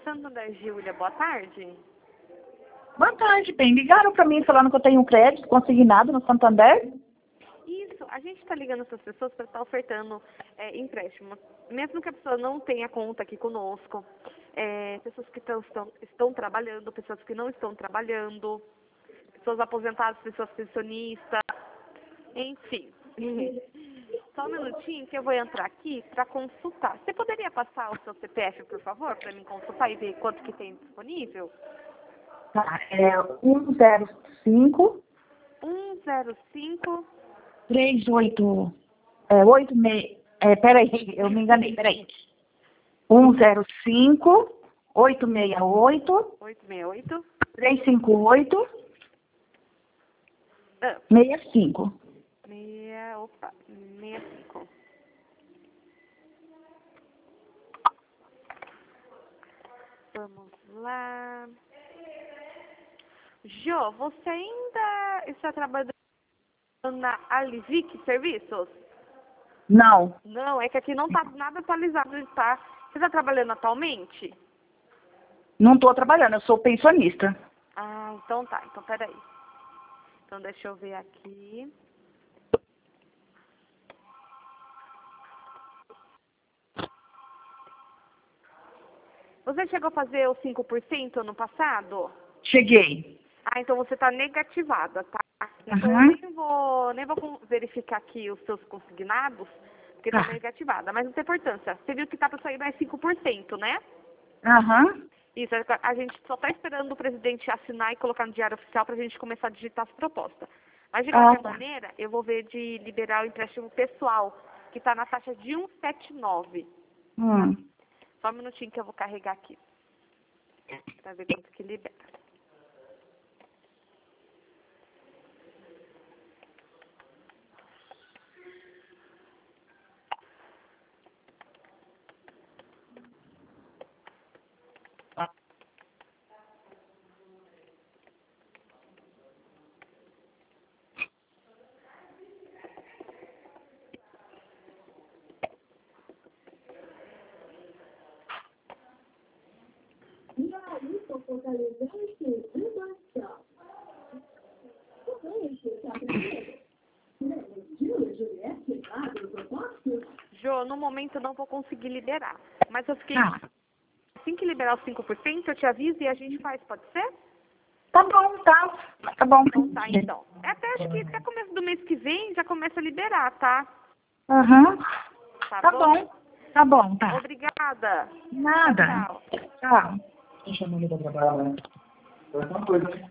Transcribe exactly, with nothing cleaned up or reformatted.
Santander, Júlia, boa tarde. Boa tarde, bem. Ligaram para mim falando que eu tenho um crédito consignado no Santander? Isso, a gente está ligando essas pessoas para estar ofertando é, empréstimo. Mesmo que a pessoa não tenha conta aqui conosco, é, pessoas que tão, estão, estão trabalhando, pessoas que não estão trabalhando, pessoas aposentadas, pessoas pensionistas, enfim. Só um minutinho que eu vou entrar aqui para consultar. Você poderia passar o seu C P F, por favor, para mim consultar e ver quanto que tem disponível? Tá, é um zero cinco, um zero cinco, três oito, é, oito seis, é, peraí, eu me enganei, peraí. um zero cinco, oito seis oito, oito seis oito, três cinco oito, ah, seis cinco. meia, opa, sessenta e cinco. Vamos lá. Jô, você ainda está trabalhando na Alivic Serviços? Não, Não, é que aqui não está nada atualizado, tá? Você está trabalhando atualmente? não estou trabalhando, eu sou pensionista. Ah, então tá. Então, peraí. Então, deixa eu ver aqui. Você chegou a fazer o cinco por cento ano passado? Cheguei. Ah, então você está negativada, tá? Então Aham. eu nem vou, nem vou con- verificar aqui os seus consignados, porque está Tá. negativada. Mas não tem importância. Você viu que está para sair mais cinco por cento, né? Aham. Isso, a a gente só está esperando o presidente assinar e colocar no diário oficial para a gente começar a digitar as propostas. Mas de Ah, qualquer tá. maneira, eu vou ver de liberar o empréstimo pessoal, que está na taxa de cento e setenta e nove. Hum. Só um minutinho que eu vou carregar aqui, para ver quanto que libera. Jô, no momento eu não vou conseguir liberar, mas eu fiquei, Tá. assim que liberar os cinco por cento, eu te aviso e a gente faz, pode ser? Tá bom, tá. Tá bom. Então tá, então. É até acho que até começo do mês que vem já começa a liberar, tá? Aham. Tá, Tá bom? bom. Tá bom, tá. Obrigada. Nada. Tchau, tchau. Tchau. Deixa a mulher trabalhar, né? Foi uma coisa, né?